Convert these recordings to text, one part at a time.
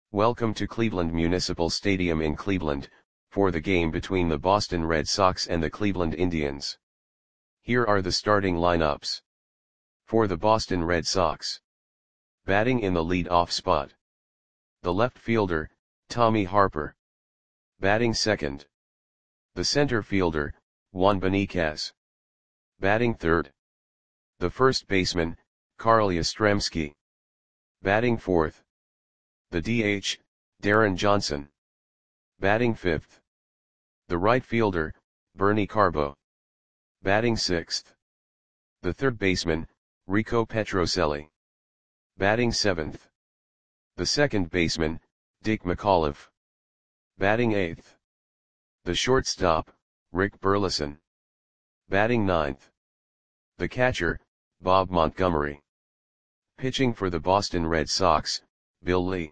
Welcome to Cleveland Municipal Stadium in Cleveland, for the game between the Boston Red Sox and the Cleveland Indians. Here are the starting lineups. For the Boston Red Sox. Batting in the lead-off spot. The left fielder, Tommy Harper. Batting second. The center fielder, Juan Beniquez. Batting third. The first baseman, Carl Yastrzemski. Batting fourth. The DH, Darren Johnson. Batting fifth. The right fielder, Bernie Carbo. Batting sixth. The third baseman, Rico Petrocelli. Batting seventh. The second baseman, Dick McAuliffe. Batting eighth. The shortstop, Rick Burleson. Batting ninth. The catcher, Bob Montgomery. Pitching for the Boston Red Sox, Bill Lee.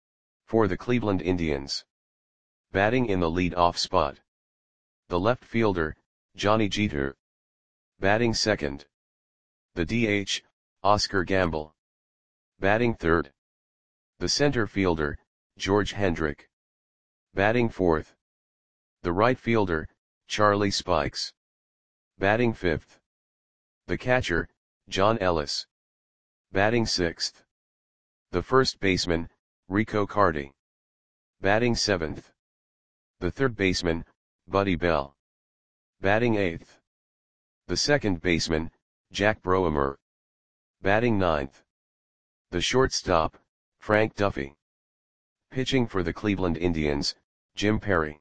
For the Cleveland Indians. Batting in the lead-off spot. The left fielder, Johnny Jeter. Batting second. The DH, Oscar Gamble. Batting third. The center fielder, George Hendrick. Batting fourth. The right fielder, Charlie Spikes. Batting fifth. The catcher, John Ellis. Batting sixth. The first baseman, Rico Carty. Batting seventh. The third baseman, Buddy Bell. Batting eighth. The second baseman, Jack Broemer. Batting ninth. The shortstop, Frank Duffy. Pitching for the Cleveland Indians, Jim Perry.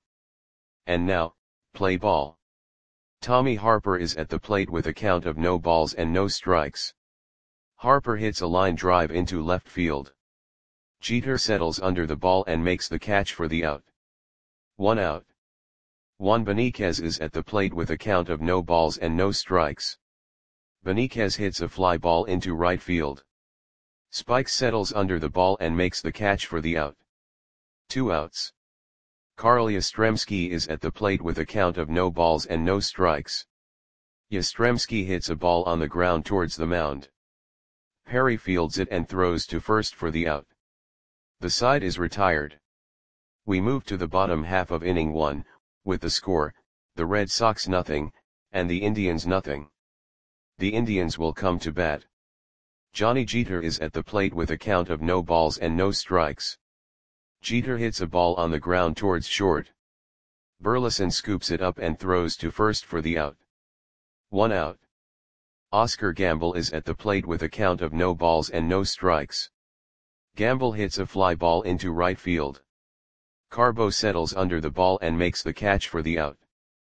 And now, play ball. Tommy Harper is at the plate with a count of no balls and no strikes. Harper hits a line drive into left field. Jeter settles under the ball and makes the catch for the out. 1 out. Juan Beniquez is at the plate with a count of no balls and no strikes. Beniquez hits a fly ball into right field. Spikes settles under the ball and makes the catch for the out. 2 outs. Carl Yastrzemski is at the plate with a count of no balls and no strikes. Yastrzemski hits a ball on the ground towards the mound. Perry fields it and throws to first for the out. The side is retired. We move to the bottom half of inning 1, with the score, the Red Sox nothing, and the Indians nothing. The Indians will come to bat. Johnny Jeter is at the plate with a count of no balls and no strikes. Jeter hits a ball on the ground towards short. Burleson scoops it up and throws to first for the out. 1 out. Oscar Gamble is at the plate with a count of no balls and no strikes. Gamble hits a fly ball into right field. Carbo settles under the ball and makes the catch for the out.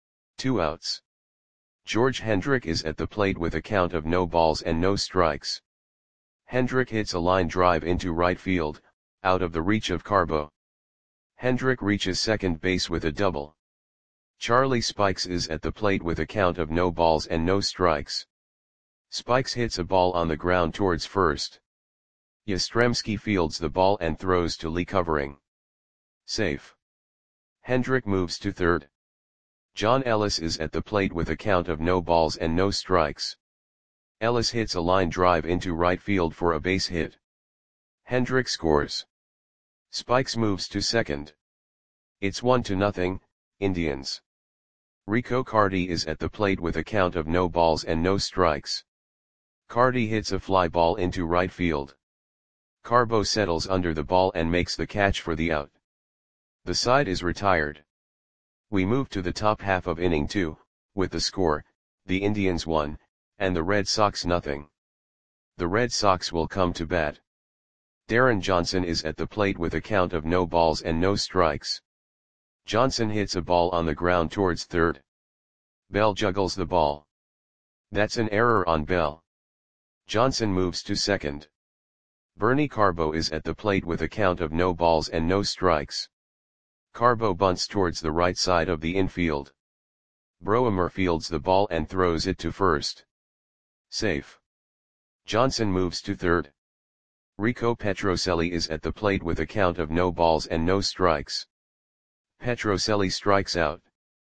2 outs. George Hendrick is at the plate with a count of no balls and no strikes. Hendrick hits a line drive into right field, out of the reach of Carbo. Hendrick reaches second base with a double. Charlie Spikes is at the plate with a count of no balls and no strikes. Spikes hits a ball on the ground towards first. Yastrzemski fields the ball and throws to Lee covering. Safe. Hendrick moves to third. John Ellis is at the plate with a count of no balls and no strikes. Ellis hits a line drive into right field for a base hit. Hendrick scores. Spikes moves to second. It's 1-0, Indians. Rico Carty is at the plate with a count of no balls and no strikes. Carty hits a fly ball into right field. Carbo settles under the ball and makes the catch for the out. The side is retired. We move to the top half of inning 2, with the score, the Indians 1, and the Red Sox nothing. The Red Sox will come to bat. Darren Johnson is at the plate with a count of no balls and no strikes. Johnson hits a ball on the ground towards third. Bell juggles the ball. That's an error on Bell. Johnson moves to second. Bernie Carbo is at the plate with a count of no balls and no strikes. Carbo bunts towards the right side of the infield. Broemer fields the ball and throws it to first. Safe. Johnson moves to third. Rico Petrocelli is at the plate with a count of no balls and no strikes. Petrocelli strikes out.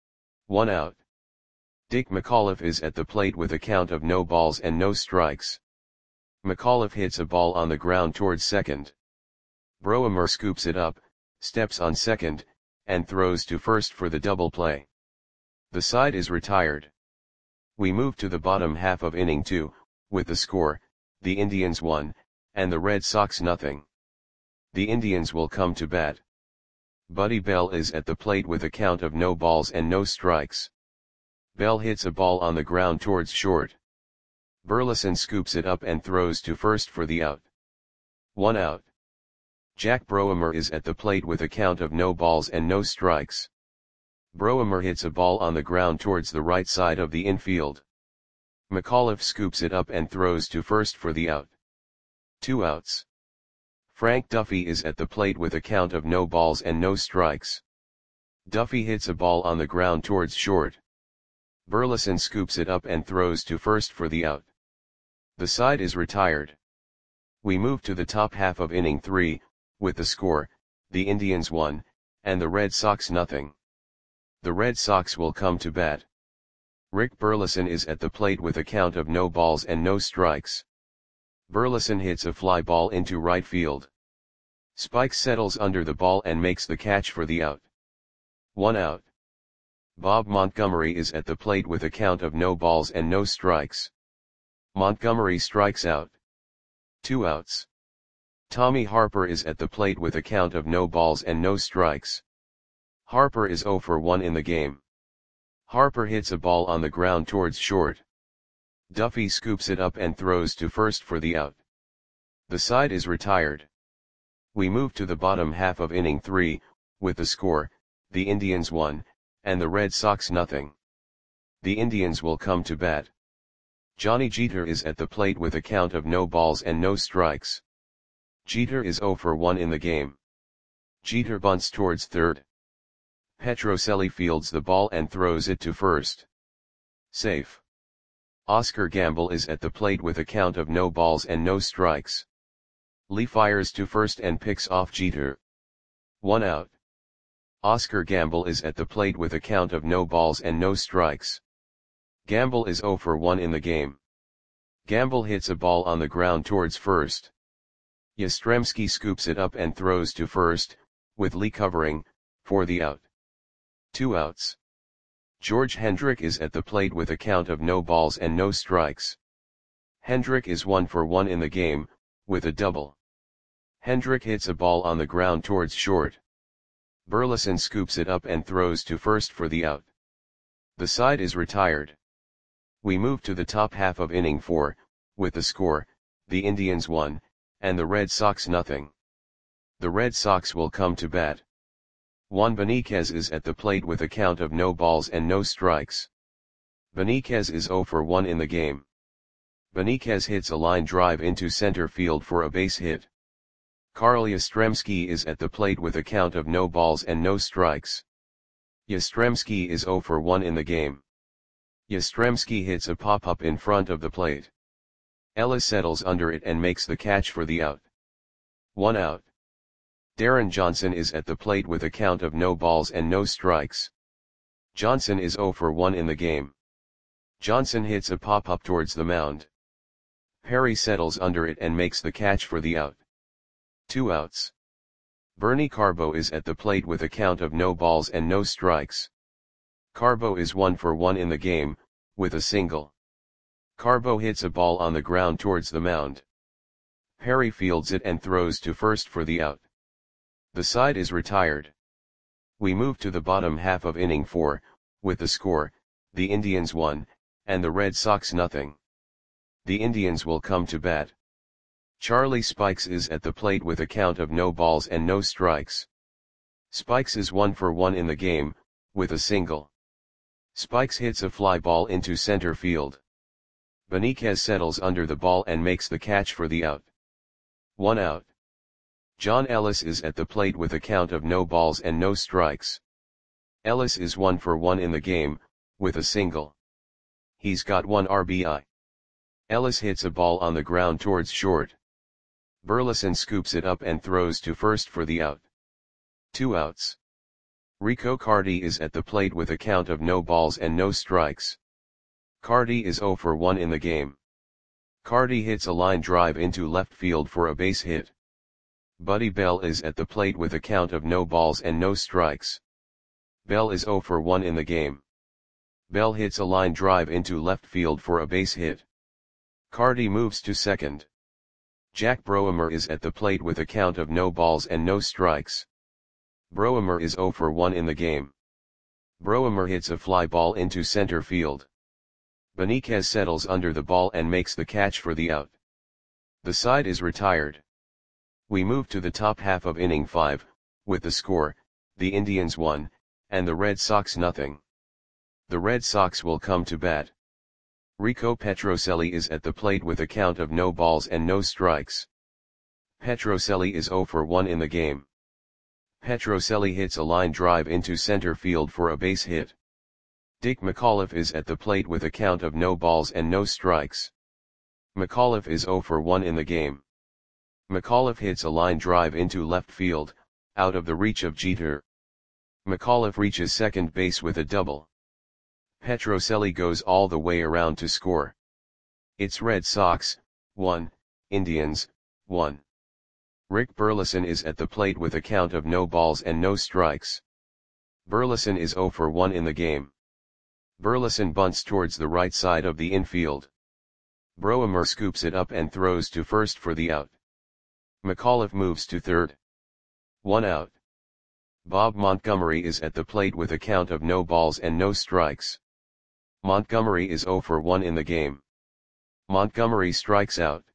1 out. Dick McAuliffe is at the plate with a count of no balls and no strikes. McAuliffe hits a ball on the ground towards second. Broemer scoops it up, steps on second, and throws to first for the double play. The side is retired. We move to the bottom half of inning 2, with the score, the Indians 1, and the Red Sox nothing. The Indians will come to bat. Buddy Bell is at the plate with a count of no balls and no strikes. Bell hits a ball on the ground towards short. Burleson scoops it up and throws to first for the out. 1 out. Jack Broemer is at the plate with a count of no balls and no strikes. Broemer hits a ball on the ground towards the right side of the infield. McAuliffe scoops it up and throws to first for the out. 2 outs. Frank Duffy is at the plate with a count of no balls and no strikes. Duffy hits a ball on the ground towards short. Burleson scoops it up and throws to first for the out. The side is retired. We move to the top half of inning 3, with the score, the Indians 1, and the Red Sox nothing. The Red Sox will come to bat. Rick Burleson is at the plate with a count of no balls and no strikes. Burleson hits a fly ball into right field. Spikes settles under the ball and makes the catch for the out. 1 out. Bob Montgomery is at the plate with a count of no balls and no strikes. Montgomery strikes out. 2 outs. Tommy Harper is at the plate with a count of no balls and no strikes. Harper is 0 for 1 in the game. Harper hits a ball on the ground towards short. Duffy scoops it up and throws to first for the out. The side is retired. We move to the bottom half of inning 3, with the score, the Indians 1, and the Red Sox nothing. The Indians will come to bat. Johnny Jeter is at the plate with a count of no balls and no strikes. Jeter is 0 for 1 in the game. Jeter bunts towards third. Petrocelli fields the ball and throws it to first. Safe. Oscar Gamble is at the plate with a count of no balls and no strikes. Lee fires to first and picks off Jeter. 1 out. Oscar Gamble is at the plate with a count of no balls and no strikes. Gamble is 0 for 1 in the game. Gamble hits a ball on the ground towards first. Yastrzemski scoops it up and throws to first, with Lee covering, for the out. 2 outs. George Hendrick is at the plate with a count of no balls and no strikes. Hendrick is 1 for 1 in the game, with a double. Hendrick hits a ball on the ground towards short. Burleson scoops it up and throws to first for the out. The side is retired. We move to the top half of inning 4, with the score, the Indians 1, and the Red Sox nothing. The Red Sox will come to bat. Juan Beniquez is at the plate with a count of no balls and no strikes. Beniquez is 0 for 1 in the game. Beniquez hits a line drive into center field for a base hit. Carl Yastrzemski is at the plate with a count of no balls and no strikes. Yastrzemski is 0 for 1 in the game. Yastrzemski hits a pop-up in front of the plate. Ellis settles under it and makes the catch for the out. 1 out. Darren Johnson is at the plate with a count of no balls and no strikes. Johnson is 0 for 1 in the game. Johnson hits a pop-up towards the mound. Perry settles under it and makes the catch for the out. 2 outs. Bernie Carbo is at the plate with a count of no balls and no strikes. Carbo is 1 for 1 in the game, with a single. Carbo hits a ball on the ground towards the mound. Perry fields it and throws to first for the out. The side is retired. We move to the bottom half of inning 4, with the score, the Indians 1, and the Red Sox nothing. The Indians will come to bat. Charlie Spikes is at the plate with a count of no balls and no strikes. Spikes is 1 for 1 in the game, with a single. Spikes hits a fly ball into center field. Beniquez settles under the ball and makes the catch for the out. 1 out. John Ellis is at the plate with a count of no balls and no strikes. Ellis is 1 for 1 in the game, with a single. He's got 1 RBI. Ellis hits a ball on the ground towards short. Burleson scoops it up and throws to first for the out. 2 outs. Rico Carty is at the plate with a count of no balls and no strikes. Carty is 0 for 1 in the game. Carty hits a line drive into left field for a base hit. Buddy Bell is at the plate with a count of no balls and no strikes. Bell is 0 for 1 in the game. Bell hits a line drive into left field for a base hit. Carty moves to second. Jack Broemer is at the plate with a count of no balls and no strikes. Broemer is 0 for 1 in the game. Broemer hits a fly ball into center field. Benitez settles under the ball and makes the catch for the out. The side is retired. We move to the top half of inning 5, with the score, the Indians 1, and the Red Sox nothing. The Red Sox will come to bat. Rico Petrocelli is at the plate with a count of no balls and no strikes. Petrocelli is 0 for 1 in the game. Petrocelli hits a line drive into center field for a base hit. Dick McAuliffe is at the plate with a count of no balls and no strikes. McAuliffe is 0 for 1 in the game. McAuliffe hits a line drive into left field, out of the reach of Jeter. McAuliffe reaches second base with a double. Petrocelli goes all the way around to score. It's Red Sox, 1, Indians, 1. Rick Burleson is at the plate with a count of no balls and no strikes. Burleson is 0 for 1 in the game. Burleson bunts towards the right side of the infield. Broemer scoops it up and throws to first for the out. McAuliffe moves to third. 1 out. Bob Montgomery is at the plate with a count of no balls and no strikes. Montgomery is 0 for 1 in the game. Montgomery strikes out.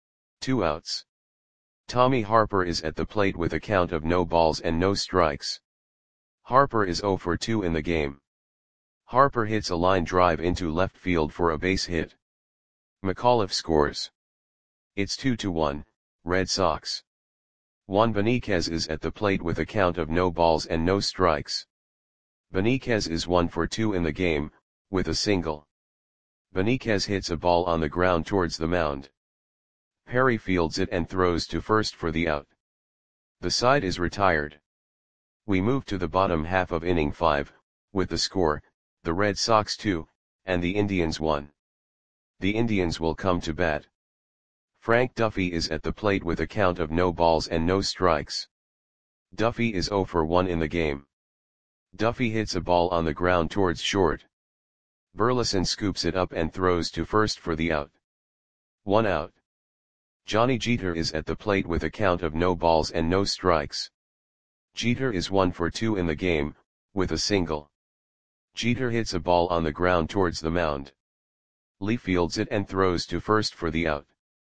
2 outs. Tommy Harper is at the plate with a count of no balls and no strikes. Harper is 0 for 2 in the game. Harper hits a line drive into left field for a base hit. McAuliffe scores. It's 2-1, Red Sox. Juan Benitez is at the plate with a count of no balls and no strikes. Benitez is 1 for 2 in the game, with a single. Benitez hits a ball on the ground towards the mound. Perry fields it and throws to first for the out. The side is retired. We move to the bottom half of inning 5, with the score, the Red Sox 2, and the Indians 1. The Indians will come to bat. Frank Duffy is at the plate with a count of no balls and no strikes. Duffy is 0 for 1 in the game. Duffy hits a ball on the ground towards short. Burleson scoops it up and throws to first for the out. 1 out. Johnny Jeter is at the plate with a count of no balls and no strikes. Jeter is 1 for 2 in the game, with a single. Jeter hits a ball on the ground towards the mound. Lee fields it and throws to first for the out.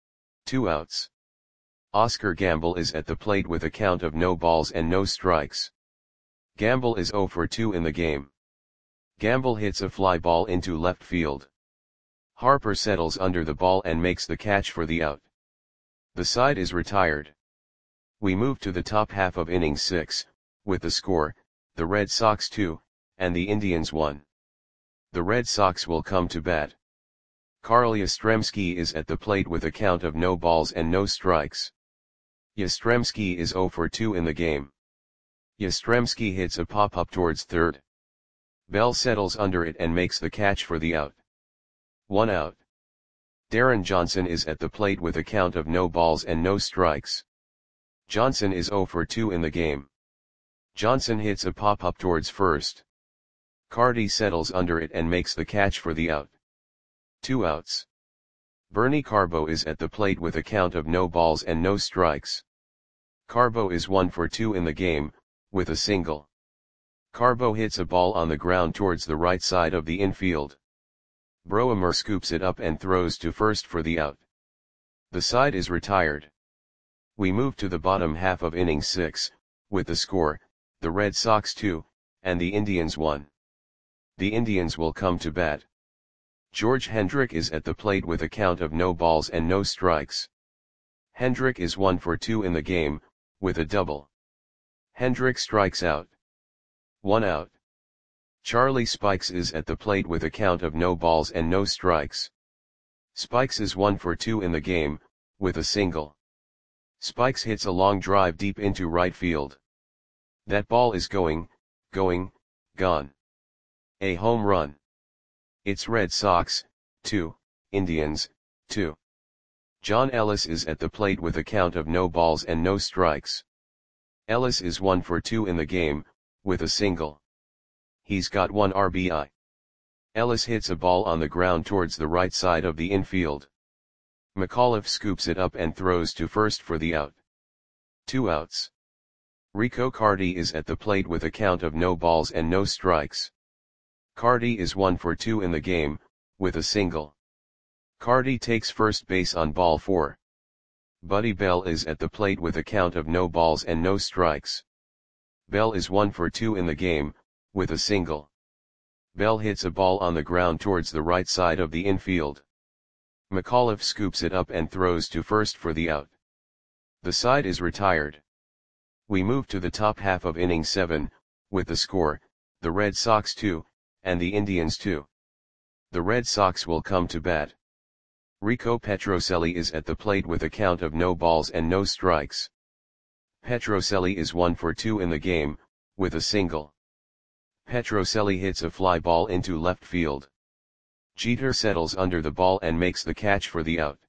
2 outs. Oscar Gamble is at the plate with a count of no balls and no strikes. Gamble is 0 for 2 in the game. Gamble hits a fly ball into left field. Harper settles under the ball and makes the catch for the out. The side is retired. We move to the top half of inning 6, with the score, the Red Sox 2, and the Indians 1. The Red Sox will come to bat. Carl Yastrzemski is at the plate with a count of no balls and no strikes. Yastrzemski is 0 for 2 in the game. Yastrzemski hits a pop-up towards third. Bell settles under it and makes the catch for the out. 1 out. Darren Johnson is at the plate with a count of no balls and no strikes. Johnson is 0 for 2 in the game. Johnson hits a pop-up towards first. Carty settles under it and makes the catch for the out. 2 outs. Bernie Carbo is at the plate with a count of no balls and no strikes. Carbo is 1 for 2 in the game, with a single. Carbo hits a ball on the ground towards the right side of the infield. Broemer scoops it up and throws to first for the out. The side is retired. We move to the bottom half of inning 6, with the score, the Red Sox 2, and the Indians 1. The Indians will come to bat. George Hendrick is at the plate with a count of no balls and no strikes. Hendrick is 1 for 2 in the game, with a double. Hendrick strikes out. 1 out. Charlie Spikes is at the plate with a count of no balls and no strikes. Spikes is 1 for 2 in the game, with a single. Spikes hits a long drive deep into right field. That ball is gone. A home run. It's Red Sox, 2, Indians, 2. John Ellis is at the plate with a count of no balls and no strikes. Ellis is 1 for 2 in the game, with a single. He's got 1 RBI. Ellis hits a ball on the ground towards the right side of the infield. McAuliffe scoops it up and throws to first for the out. 2 outs. Rico Carty is at the plate with a count of no balls and no strikes. Carty is 1 for 2 in the game, with a single. Carty takes first base on ball 4. Buddy Bell is at the plate with a count of no balls and no strikes. Bell is 1 for 2 in the game, with a single. Bell hits a ball on the ground towards the right side of the infield. McAuliffe scoops it up and throws to first for the out. The side is retired. We move to the top half of inning 7, with the score, the Red Sox 2, and the Indians 2. The Red Sox will come to bat. Rico Petrocelli is at the plate with a count of no balls and no strikes. Petrocelli is 1 for 2 in the game, with a single. Petrocelli hits a fly ball into left field. Jeter settles under the ball and makes the catch for the out.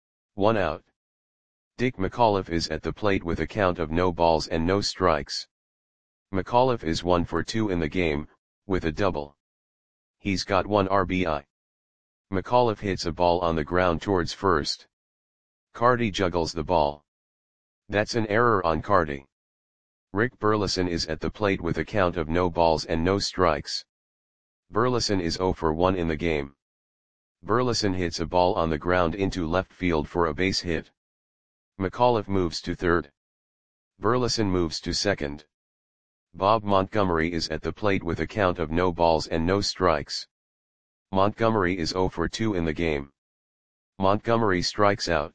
1 out. Dick McAuliffe is at the plate with a count of no balls and no strikes. McAuliffe is 1 for 2 in the game, with a double. He's got 1 RBI. McAuliffe hits a ball on the ground towards first. Carty juggles the ball. That's an error on Carty. Rick Burleson is at the plate with a count of no balls and no strikes. Burleson is 0 for 1 in the game. Burleson hits a ball on the ground into left field for a base hit. McAuliffe moves to third. Burleson moves to second. Bob Montgomery is at the plate with a count of no balls and no strikes. Montgomery is 0 for 2 in the game. Montgomery strikes out.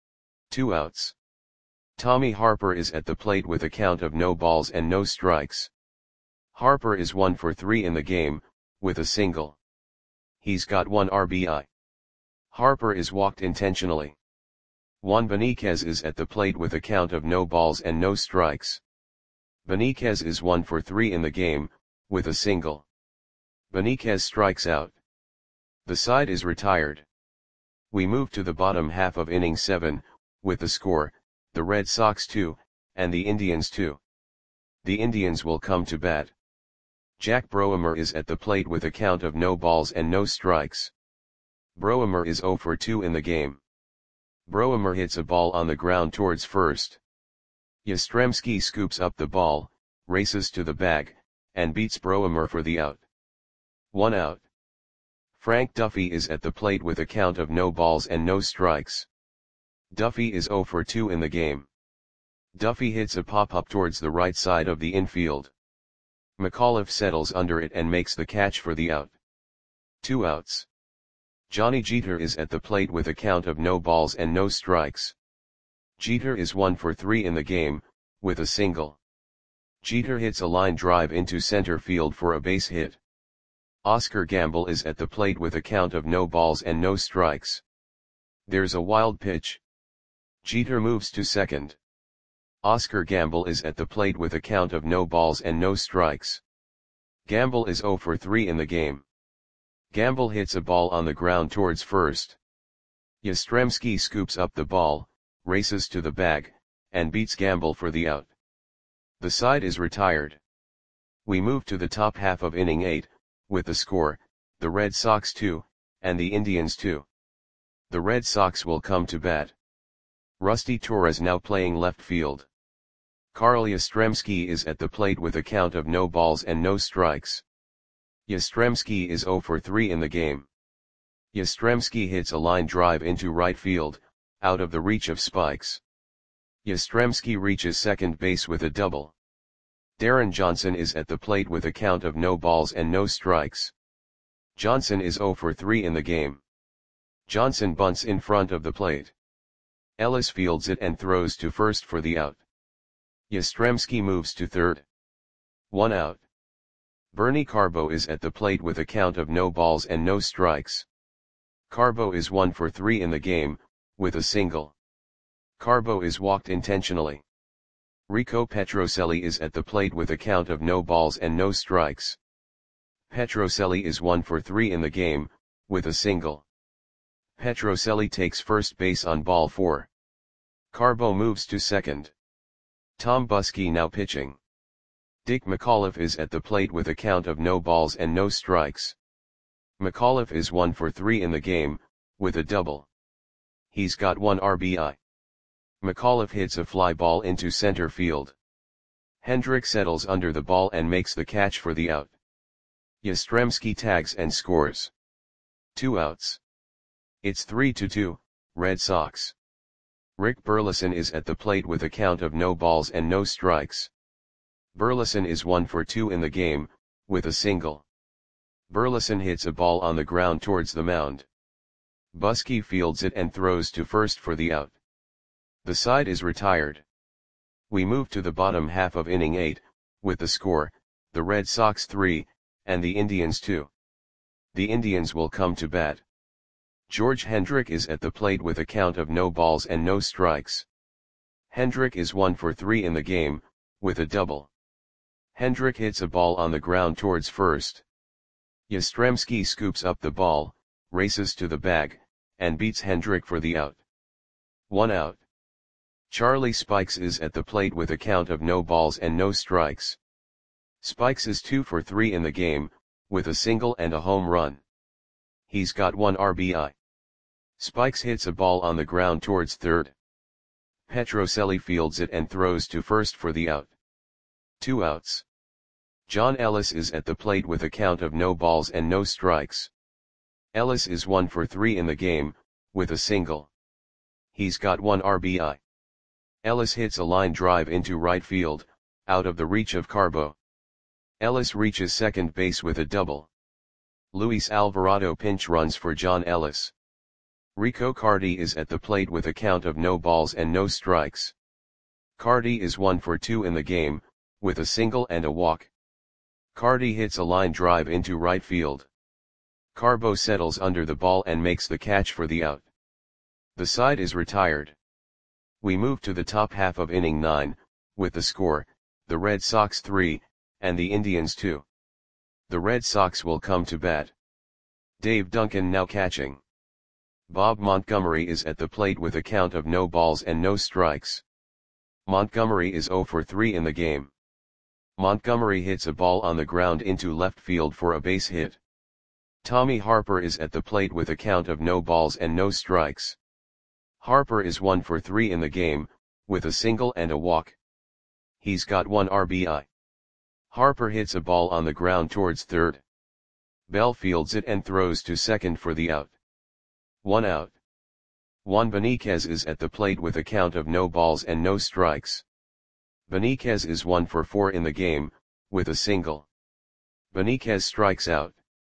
2 outs. Tommy Harper is at the plate with a count of no balls and no strikes. Harper is 1 for 3 in the game, with a single. He's got 1 RBI. Harper is walked intentionally. Juan Beniquez is at the plate with a count of no balls and no strikes. Beniquez is 1 for 3 in the game, with a single. Beniquez strikes out. The side is retired. We move to the bottom half of inning 7, with the score, the Red Sox 2, and the Indians 2. The Indians will come to bat. Jack Broemer is at the plate with a count of no balls and no strikes. Broemer is 0 for 2 in the game. Broemer hits a ball on the ground towards first. Yastrzemski scoops up the ball, races to the bag, and beats Broemer for the out. 1 out. Frank Duffy is at the plate with a count of no balls and no strikes. Duffy is 0 for 2 in the game. Duffy hits a pop-up towards the right side of the infield. McAuliffe settles under it and makes the catch for the out. 2 outs. Johnny Jeter is at the plate with a count of no balls and no strikes. Jeter is 1 for 3 in the game, with a single. Jeter hits a line drive into center field for a base hit. Oscar Gamble is at the plate with a count of no balls and no strikes. There's a wild pitch. Jeter moves to second. Oscar Gamble is at the plate with a count of no balls and no strikes. Gamble is 0 for 3 in the game. Gamble hits a ball on the ground towards first. Yastrzemski scoops up the ball, races to the bag, and beats Gamble for the out. The side is retired. We move to the top half of inning 8, with the score, the Red Sox 2, and the Indians 2. The Red Sox will come to bat. Rusty Torres now playing left field. Carl Yastrzemski is at the plate with a count of no balls and no strikes. Yastrzemski is 0 for 3 in the game. Yastrzemski hits a line drive into right field, out of the reach of spikes. Yastrzemski reaches second base with a double. Darren Johnson is at the plate with a count of no balls and no strikes. Johnson is 0 for 3 in the game. Johnson bunts in front of the plate. Ellis fields it and throws to first for the out. Yastrzemski moves to third. 1 out. Bernie Carbo is at the plate with a count of no balls and no strikes. Carbo is 1 for 3 in the game, with a single. Carbo is walked intentionally. Rico Petrocelli is at the plate with a count of no balls and no strikes. Petrocelli is 1 for 3 in the game, with a single. Petrocelli takes first base on ball 4. Carbo moves to second. Tom Buskey now pitching. Dick McAuliffe is at the plate with a count of no balls and no strikes. McAuliffe is 1 for 3 in the game, with a double. He's got 1 RBI. McAuliffe hits a fly ball into center field. Hendrick settles under the ball and makes the catch for the out. Yastrzemski tags and scores. 2 outs. It's 3-2, Red Sox. Rick Burleson is at the plate with a count of no balls and no strikes. Burleson is 1 for 2 in the game, with a single. Burleson hits a ball on the ground towards the mound. Buskey fields it and throws to first for the out. The side is retired. We move to the bottom half of inning 8, with the score, the Red Sox 3, and the Indians 2. The Indians will come to bat. George Hendrick is at the plate with a count of no balls and no strikes. Hendrick is 1 for 3 in the game, with a double. Hendrick hits a ball on the ground towards first. Yastrzemski scoops up the ball, races to the bag, and beats Hendrick for the out. 1 out. Charlie Spikes is at the plate with a count of no balls and no strikes. Spikes is 2 for 3 in the game, with a single and a home run. He's got 1 RBI. Spikes hits a ball on the ground towards third. Petrocelli fields it and throws to first for the out. 2 outs. John Ellis is at the plate with a count of no balls and no strikes. Ellis is 1 for 3 in the game, with a single. He's got 1 RBI. Ellis hits a line drive into right field, out of the reach of Carbo. Ellis reaches second base with a double. Luis Alvarado pinch runs for John Ellis. Rico Cardi is at the plate with a count of no balls and no strikes. Cardi is 1 for 2 in the game, with a single and a walk. Cardi hits a line drive into right field. Carbo settles under the ball and makes the catch for the out. The side is retired. We move to the top half of inning 9, with the score, the Red Sox 3, and the Indians 2. The Red Sox will come to bat. Dave Duncan now catching. Bob Montgomery is at the plate with a count of no balls and no strikes. Montgomery is 0 for 3 in the game. Montgomery hits a ball on the ground into left field for a base hit. Tommy Harper is at the plate with a count of no balls and no strikes. Harper is 1 for 3 in the game, with a single and a walk. He's got 1 RBI. Harper hits a ball on the ground towards third. Bell fields it and throws to second for the out. 1 out. Juan Beniquez is at the plate with a count of no balls and no strikes. Beniquez is 1 for 4 in the game, with a single. Beniquez strikes out.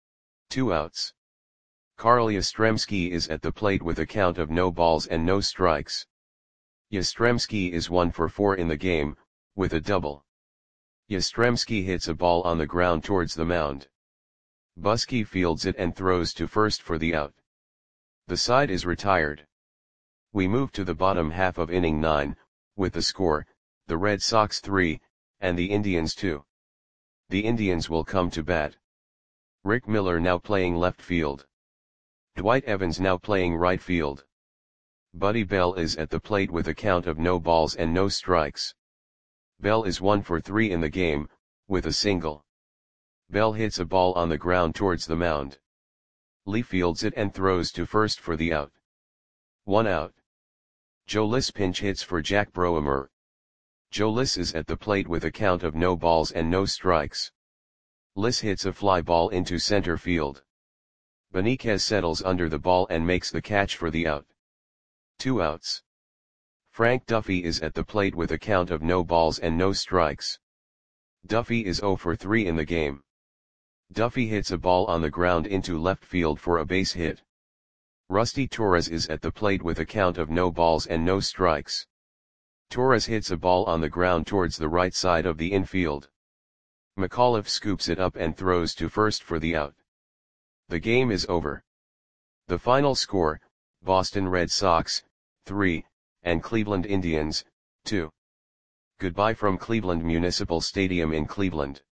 2 outs. Carl Yastrzemski is at the plate with a count of no balls and no strikes. Yastrzemski is 1 for 4 in the game, with a double. Yastrzemski hits a ball on the ground towards the mound. Buskey fields it and throws to first for the out. The side is retired. We move to the bottom half of inning 9, with the score, the Red Sox 3, and the Indians 2. The Indians will come to bat. Rick Miller now playing left field. Dwight Evans now playing right field. Buddy Bell is at the plate with a count of no balls and no strikes. Bell is 1 for 3 in the game, with a single. Bell hits a ball on the ground towards the mound. Lee fields it and throws to first for the out. 1 out. Joe Liss pinch hits for Jack Broemer. Joe Liss is at the plate with a count of no balls and no strikes. Liss hits a fly ball into center field. Beniquez settles under the ball and makes the catch for the out. 2 outs. Frank Duffy is at the plate with a count of no balls and no strikes. Duffy is 0 for 3 in the game. Duffy hits a ball on the ground into left field for a base hit. Rusty Torres is at the plate with a count of no balls and no strikes. Torres hits a ball on the ground towards the right side of the infield. McAuliffe scoops it up and throws to first for the out. The game is over. The final score, Boston Red Sox, 3, and Cleveland Indians, 2. Goodbye from Cleveland Municipal Stadium in Cleveland.